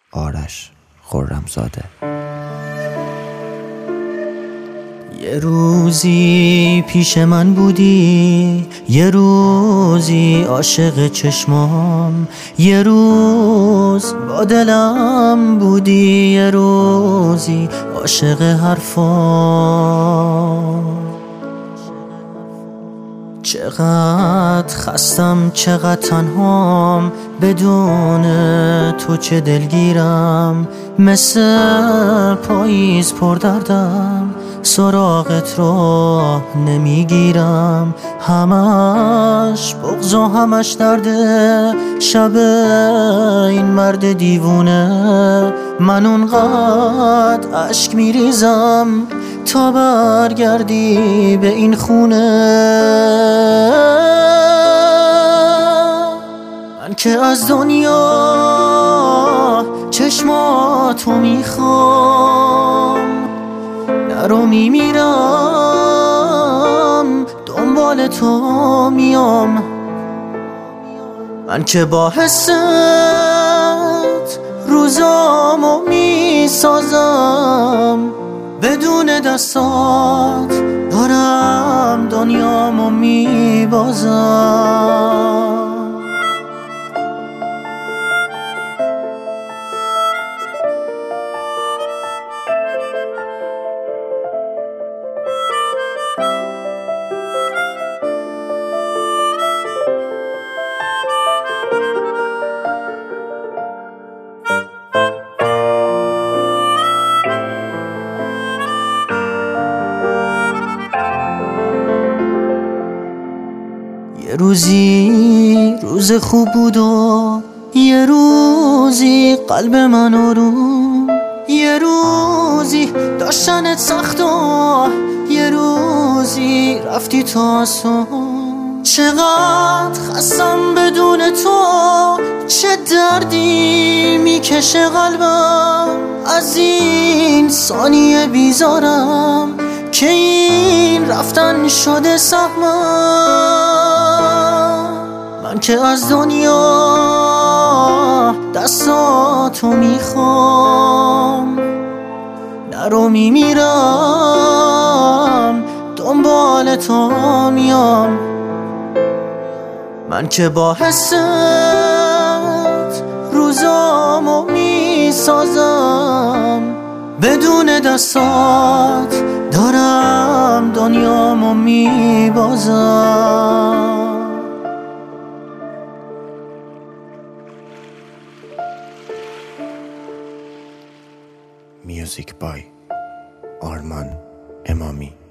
آرش خرمزاده. یه روزی پیش من بودی، یه روزی عاشق چشمام، یه روز با دلم بودی، یه روزی عاشق حرفام. چقدر خستم، چقدر تنهام، بدون تو چه دلگیرم، مثل پاییز پردردم، سراغت رو نمیگیرم، همش بغض و همش درده، شب این مرد دیوونه، من اونقدر اشک میریزم تا برگردی به این خونه. من که از دنیا چشماتو میخوام، نرو میمیرم دنبال تو میام. من که با حست روزامو میسازم، بدون دستات دارم دنیامو میبازم. یه روزی روز خوب بود و یه روزی قلب من آروم، یه روزی داشتنت سخت و یه روزی رفتی تو آسون. چقدر خستم بدون تو، چه دردی میکشه قلبم، از این ثانیه بیزارم که این رفتن شده سهمم. من که از دنیا دستاتو میخوام، نرو میمیرم دنبال تو میام. من که با حست روزامو میسازم، بدون دستات دارم دنیامو میبازم. میوزیک بای آرمان امامی.